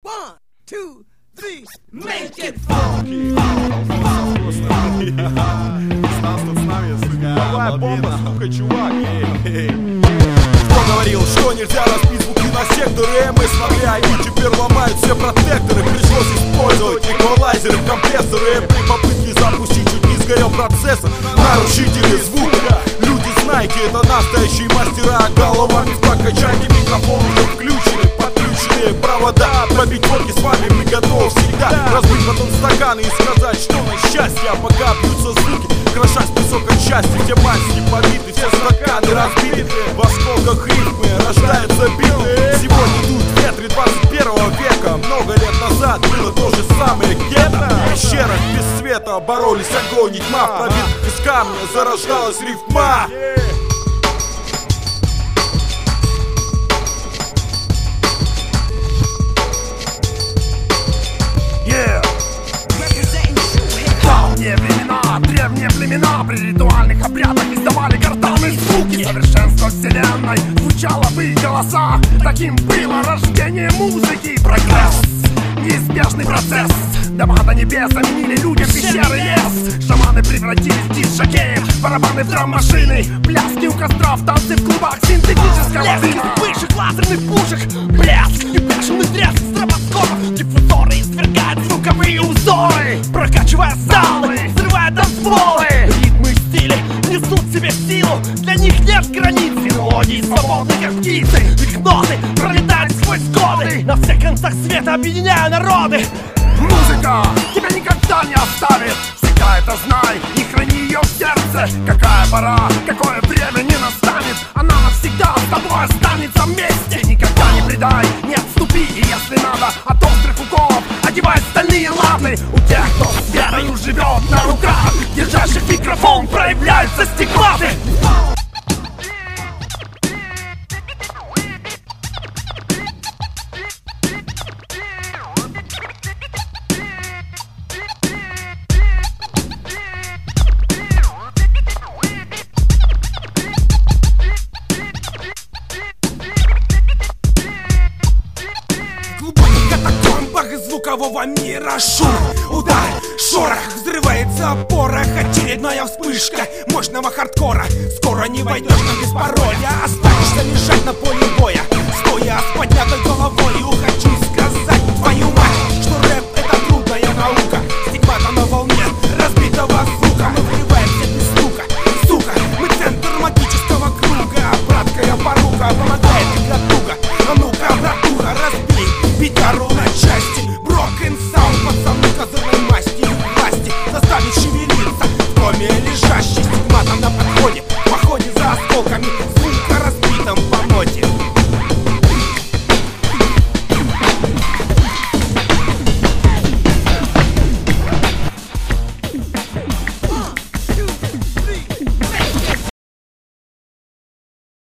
1, 2, 3, make it funky! Стас тут с нами, давай бомба, сука, чувак. Кто говорил, что нельзя разбить звуки на секторы? Мы смогли, а они теперь ломают все протекторы. Пришлось использовать эквалайзеры, компрессоры. При попытке запустить чуть не сгорел процессор. Нарушители звука, люди знаете, это настоящие мастера. Головами прокачайте, микрофон уже включены, подключены провода. Побить форки с вами мы готовы всегда. Разбить потом стаканы и сказать, что на счастье. А пока бьются звуки, крошась песок от счастья. Все маски побиты, все стаканы разбиты. В осколках рифмы рождаются биты. Сегодня идут ветры 21 века. Много лет назад было то же самое гетто. В пещерах без света боролись огонь и тьма. В пробитках из камня зарождалась рифма. Давние времена, древние племена при ритуальных обрядах издавали гортанные звуки. Совершенство вселенной звучало в их голосах. Таким было рождение музыки. Прогресс, неизбежный процесс. Дома до небес заменили людям пещеры и лес. Шаманы превратились в диск-жокеев, барабаны в драм-машины, пляски у костров, танцы в клубах синтетического дыма. Вспышек, лазерных пушек, блеск и бешеный треск стробоскопов. Диффузоры извергают звуковые узоры, прокачивая залы, взрывая танцполы. Ритмы и стили несут в себе силу, для них нет границ. Мелодии свободны, как птицы, их ноты пролетают сквозь годы, на всех концах света объединяя народы. Музыка тебя никогда не оставит, всегда это знай и храни ее в сердце. Какая пора, какое время не настанет, она навсегда с тобой останется вместе. Никогда не предай, не отступи, и если надо, от острых уколов одевай стальные латы. У тех, кто с верою живет на руках, держащих микрофон, проявляются стигматы. Звукового мира шум, удар, шорох, взрывается порох. Очередная вспышка мощного хардкора. Скоро не войдешь на без пароля, останешься лежать на поле боя, стоя с поднятой головой. И хочу сказать, твою мать, что рэп это трудная наука. Стигмата на волне разбитого звука. Мы врываемся без стука, сука. Мы центр магического круга. Браткая порука помогает для туга. А ну-ка, братуха, разбей гитару на части. Брок-н-саунд, пацаны козырной масти. Власти заставить шевелиться в доме лежащий стигматом на